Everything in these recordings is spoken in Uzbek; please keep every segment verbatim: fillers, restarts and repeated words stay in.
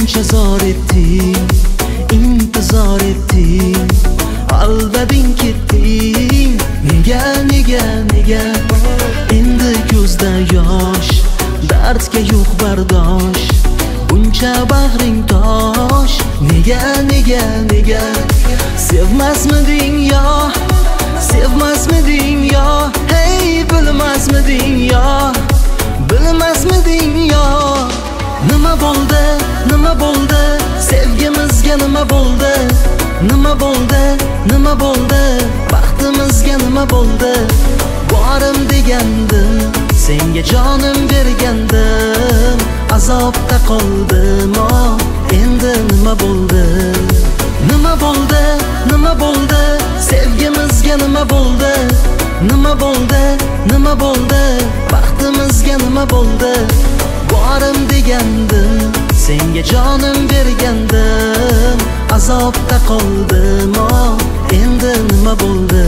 shuncha zor etding, intizor etding, albating ketding. Nega, nega, nega? Endi ko'zda yosh, dardga yo'q bardosh. Buncha bag'ring tosh. Nega, nega, nega? Sevmasmiding yo, sevmasmiding yo? Hey, bilmasmiding yo, bilmasmiding yo? Nima bo'ldi, nima bo'ldi? Sevgimizga nima bo'ldi? Nima bo'ldi, nima bo'ldi? Baxtimizga nima bo'ldi? Borim degandim, senga jonim bergandim. Azobda qoldim, oh, endi nima bo'ldi? Nima bo'ldi, nima bo'ldi? Sevgimizga nima bo'ldi? Nima bo'ldi, nima bo'ldi? Baxtimizga nima bo'ldi? Borim degandim, senga jonim bergandim. Azobda qoldim, oh, endi nima bo'ldi?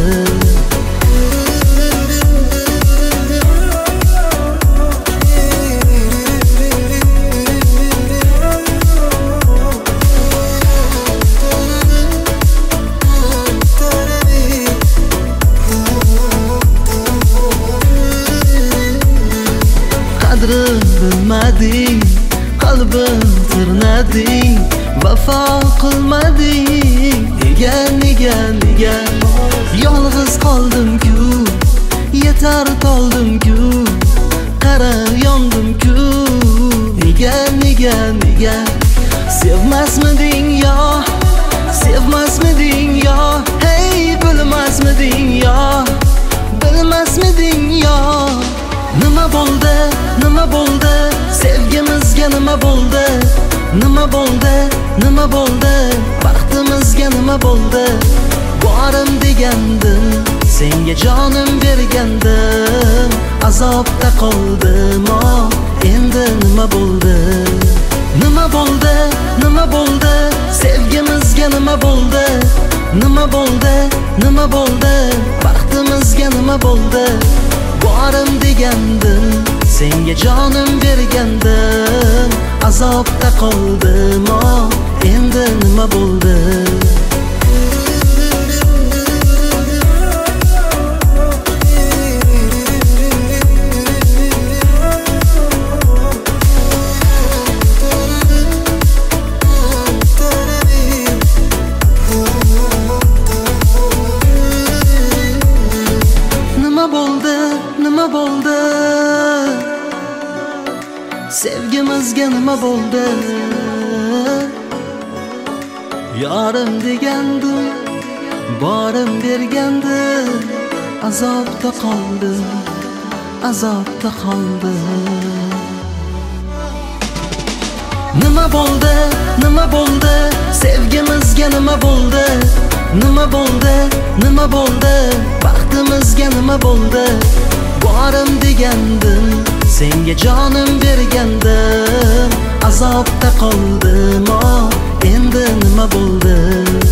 Qadrim bilmading, qalbim tirnading, vafo qilmading. Nega, nega, nega? Yolg'iz qoldim-ku, yetar toldim-ku, qara yondim-ku. Nega, nega, nega? Sevmasmiding yo, sevmasmiding yo? Hey, bilmasmiding yo, bilmasmiding yo? Nima bo'ldi, nima bo'ldi? Sevgimizga nima bo'ldi? Nima bo'ldi, nima bo'ldi? Baxtimizga nima bo'ldi? Borim degandim, senga jonim bergandim. Azobda qoldim, oh, endi nima bo'ldi? Nima bo'ldi, nima bo'ldi? Sevgimizga nima bo'ldi? Nima bo'ldi, nima bo'ldi? Baxtimizga nima bo'ldi? Borim degandim, senga jonim bergandim. Azobda qoldim, oh, endi nima bo'ldi? Nima bo'ldi, nima bo'ldi? Sevgimizga nima bo'ldi? Yorim degandim, borim bergandim. Azobda qoldim, azobda qoldim. Nima bo'ldi, nima bo'ldi? Sevgimizga nima bo'ldi? Nima bo'ldi, nima bo'ldi? Baxtimizga nima bo'ldi? Borim degandim, senga jonim bergandim. Azobda qoldim, oh, endi nima bo'ldi?